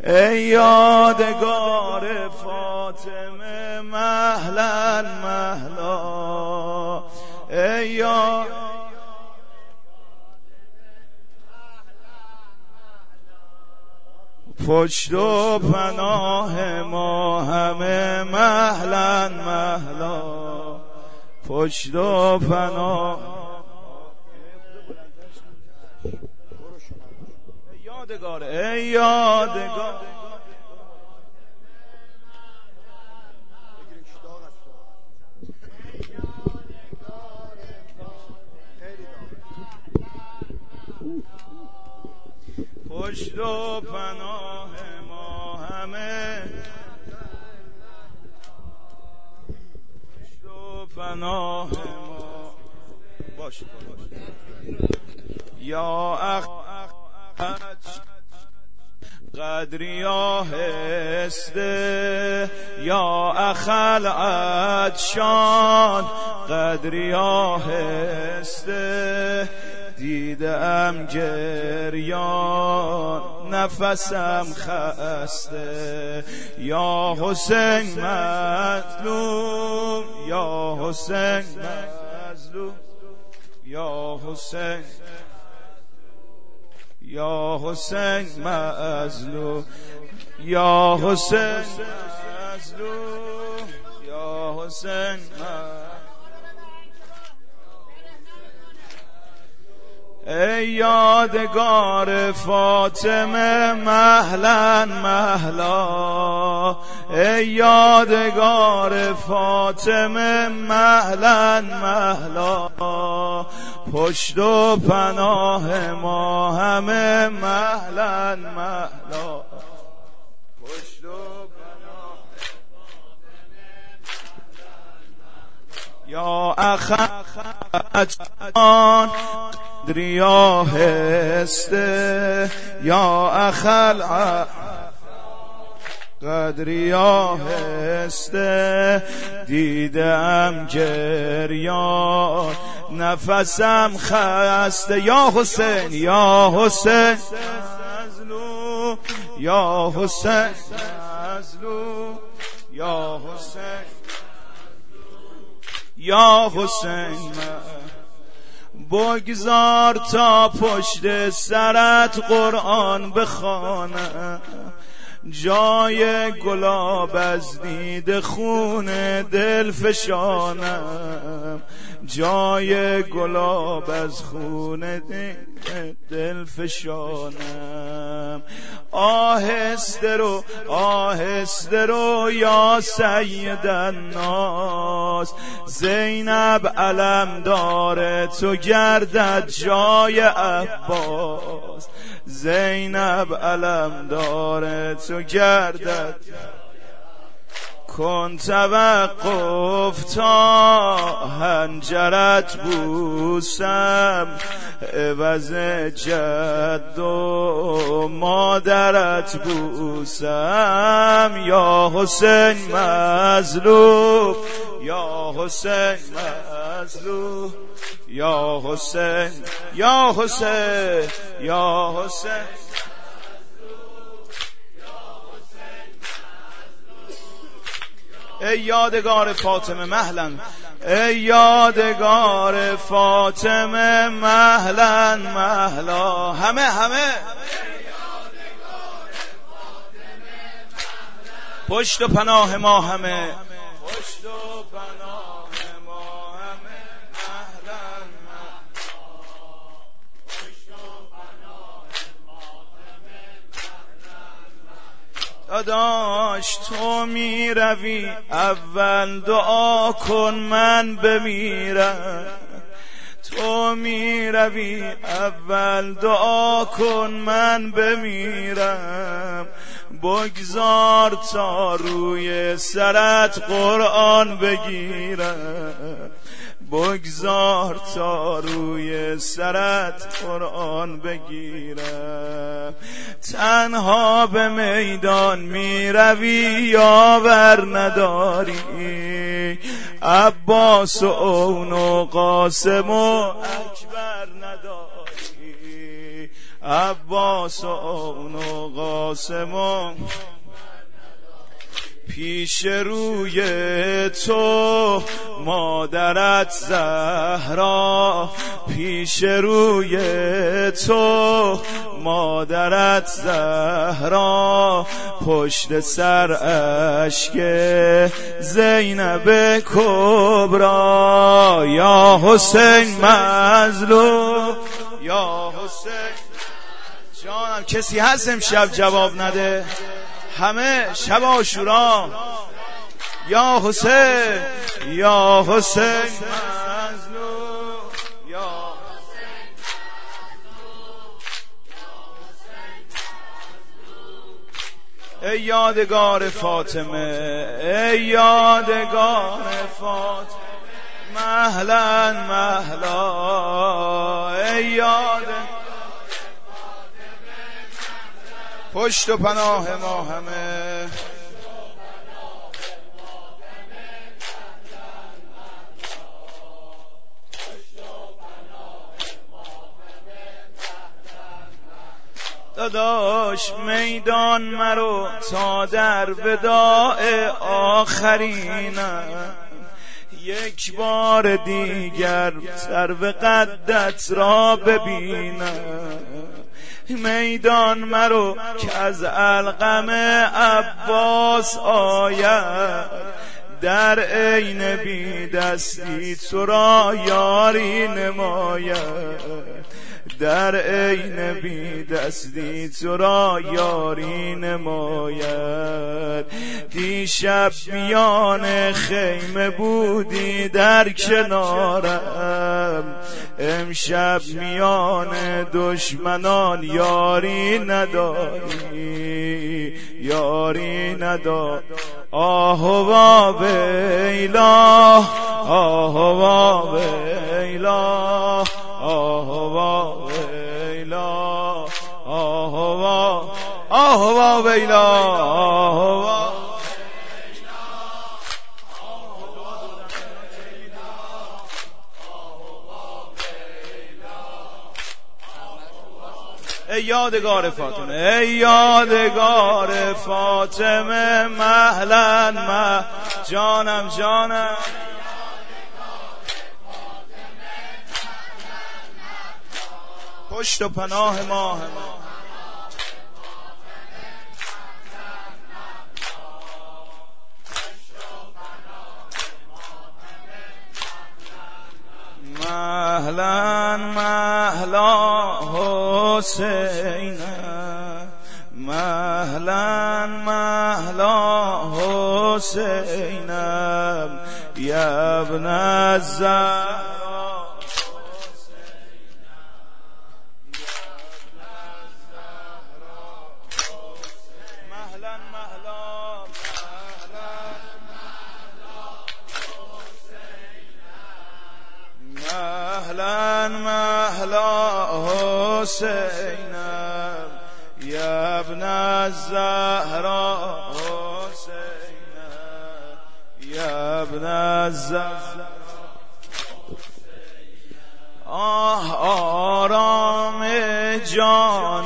ای یادگار فاطمه مهلا مهلا، ای پشت و پناه ما همه مهلا مهلا، پشت و پناه ای یادگار، ای یادگار پشت و پناه ما همه، پشت و پناه ما باش یا قدری آهسته، یا اخل عطشان قدری آهسته، دیدم جریان نفسم خسته، یا حسین مظلوم، یا حسین مظلوم، یا حسین، یا حسین مظلوم، یا حسین مظلوم، یا حسین مظلوم. ای یادگار فاطمه مهلا مهلا، ای یادگار فاطمه مهلا مهلا، پشت و پناه ما همه مهلا مهلا، پشت و پناه یا اخان قدری آهسته، یا اخل قدری آهسته، دیدم جریان نفسم خسته، یا حسین، یا حسین مظلوم، یا حسین مظلوم، یا حسین، یا حسین بگذار تا پشت سرت قرآن بخوانم، جای گلاب از دید خون دل فشانم، جای گلاب از خون دل فشانم، آهسته رو آهسته رو یا سید الناس، زینب علم داره تو گردد جای عباس، زینب علم داره تو گردد، کن توقف تا هنجرت بوسم، عوض جد و مادرت بوسم، یا حسین مظلوم، یا حسین مظلوم، یا حسین، یا حسین، یا حسین. ای یادگار فاطمه مهلا، ای یادگار فاطمه مهلا مهلا، همه همه پشت و پناه ما همه، پشت و پناه ما همه مهلا مهلا، پشت و پناه ما همه مهلا. داداش تو می روی اول دعا کن من بمیرم، تو می روی اول دعا کن من بمیرم، بگذار تا روی سرت قرآن بگیرم، بگذار تا روی سرت قرآن بگیرم، تنها به میدان می روی یاور نداری، عباس و اون و قاسم و اکبر نداری، عباس و اون و قاسم و پیش روی تو مادرت زهرا، پیش روی تو مادرت زهرا، پشت سر اشک زینب کبرا. یا حسین مظلوم، یا حسین جانم. کسی هست امشب جواب نده؟ همه شب عاشورا. یا حسین، یا حسین مظلوم، یا ای یادگار فاطمه، ای یادگار فاطمه، مهلا مهلا، ای یادگار پشت و پناه ما همه. داداش میدان مرو تا در وداع آخرینم، یک بار دیگر سرو قدت را ببینم. میدان مرو که از علقم عباس آید، در عین بی دستی تو را یاری نماید، در عین بی دستی تو را یاری نماید. دیشب میان خیمه بودی در کنارم، امشب میان دشمنان یاری نداری، یاری نداری. آه و ویلا، آه و ویلا، آه و ویلا، آه و ویلا، آه و ای یادگار فاطمه، ای یادگار فاطمه، مهلا مه جانم جانم. پشت و پناه ما همه. مهلا مهلا حسین، مهلا مهلا حسینم، یا ابن الزهرا. مهلا مهلا مهلا مهلا حسینم، یا ابن الزهرا حسینم، یا ابن الزهرا. آه آرام جان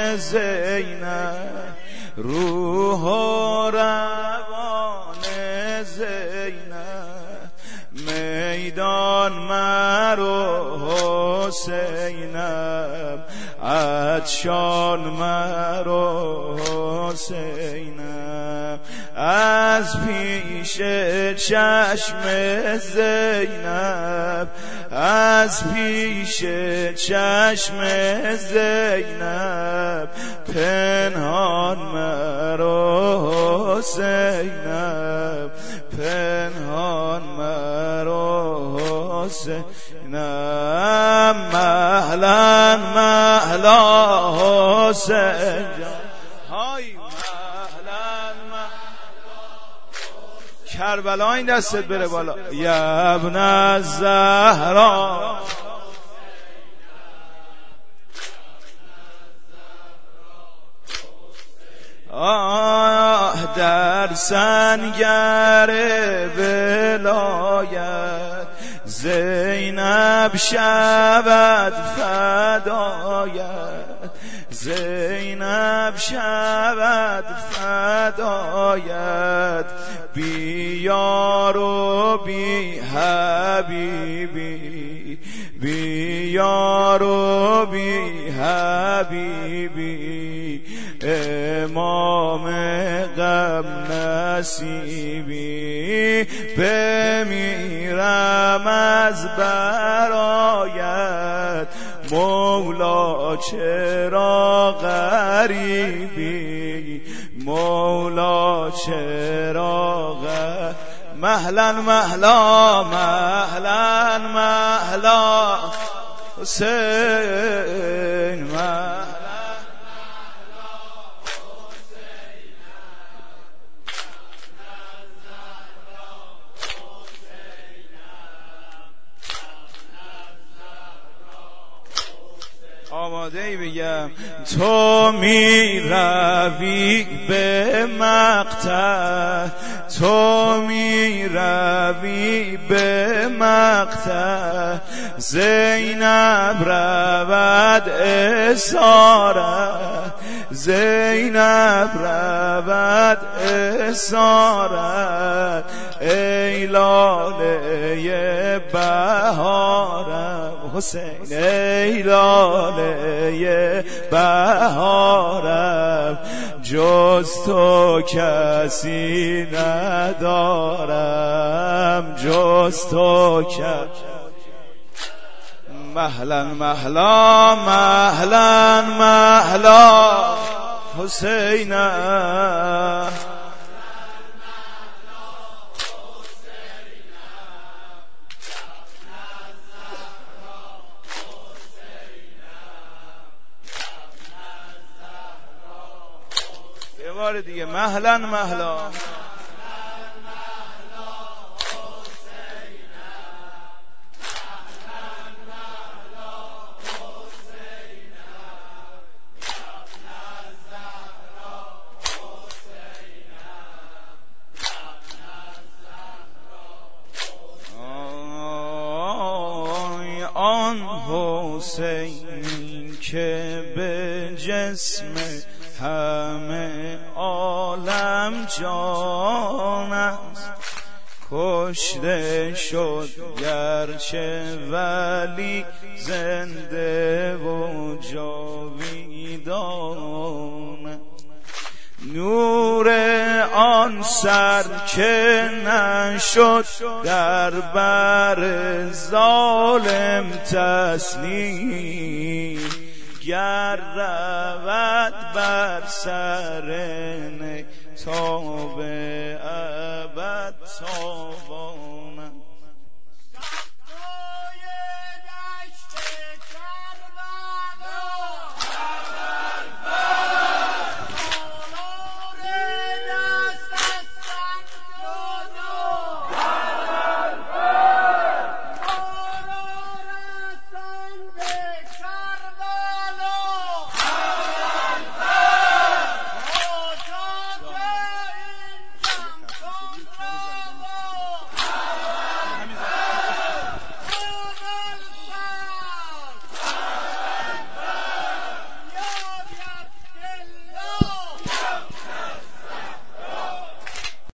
زینب، روح و روان زینب، میدان مرو حسینم، عطشان مرو حسینم، از پیش چشم زینب، از پیش چشم زینب، پنهان مرو حسینم، پنهان مرو حسینم، مهلا مهلا حسین. های مهلا کربلا این دستت بره بالا. یا ابن الزهرا، آه در سنگر ولایت زینب شود فدایت، زینب شود فدایت، بی یار و بی حبیبی، بی یار و بی حبیبی، امام غم نصیبی، بمیرم از برایت، مولا چرا غریبی، مولا چرا غریبی. مهلا مهلا مهلا مهلا حسین، مهلا آماده ای بگم. تو می روی به مقتل، تو می روی به مقتل، زینب رود اسارت، زینب رود اسارت، ای لاله بهارم حسین، ای لاله بهارم، جز تو کسی ندارم، جز تو کسی. مهلا مهلا مهلا مهلا حسینم، یه بار دیگه. مهلا مهلا آن حسین که به جسم همه عالم جان است، کشته شد گرچه ولی زنده و جاویدان، نور آن سر که نشد در بر ظالم تسلیم، گر رود بر سر نی تا به ابد تا